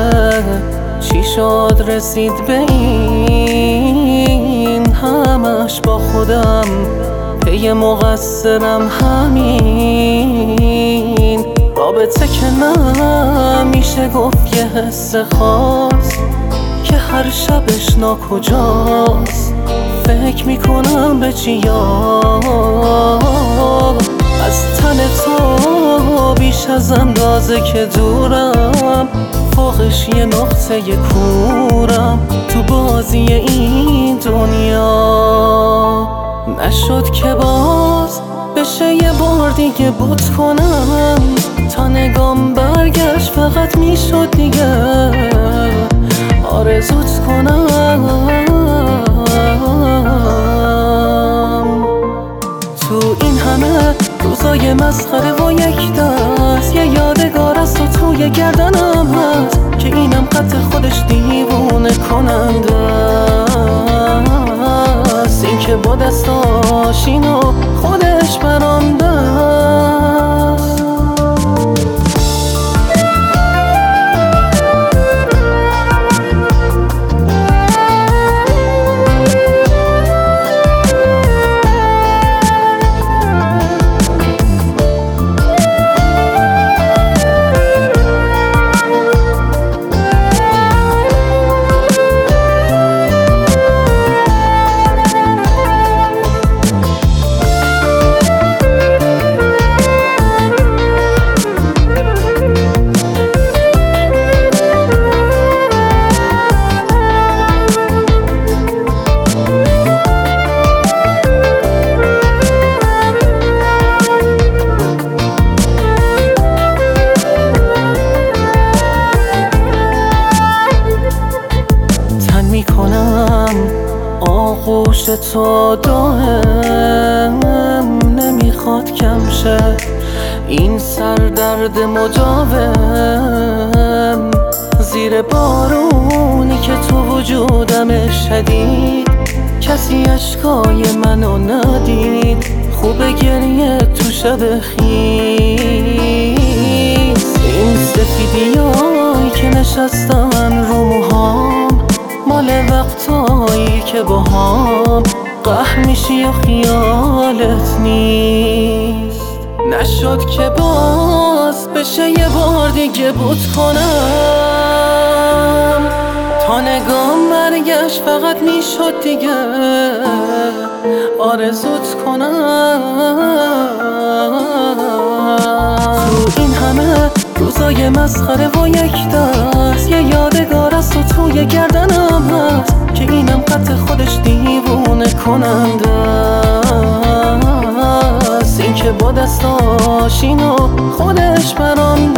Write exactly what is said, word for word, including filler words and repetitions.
چی شد رسید به این؟ همش با خودم پی مقصرم همین رابطه که نمیشه گفت یه حس خاص که هر شبش ناکجاست. فکر میکنم به چیا از تن تو بیش از اندازه که دورم، فوقش یه نقطه کورم تو بازی این دنیا. نشد که باز بشه یه بار دیگه بود کنم، تا نگام برگشت فقط میشد دیگه آرزوت کنم. تو این همه روزای مسخره و یک دست یه یادگار از تو توی گردنم هست که اینم قطع خودش دیوونه کننده است. این که با دستاش اینو خودش برام دست. آغوش تو دائم نمیخواد کم شه، این سردرد مداوم زیر بارونی که تو وجودم شدید. کسی اشکای منو ندید، خوب گریه تو شب خیز. این سفیدیایی که نشستن رو موهام مال وقتایی که با هم قهر میشی و خیالت نیست. نشد که باز بشه یه بار دیگه بود کنم، تا نگام برگشت فقط میشد دیگه آرزوت کنم. تو این همه روزای مسخره و یک دست یه یادگار از تو توی گردنم هست که اینم قطع خودش دیوونه کننده است. این که با دستاش اینو خودش برام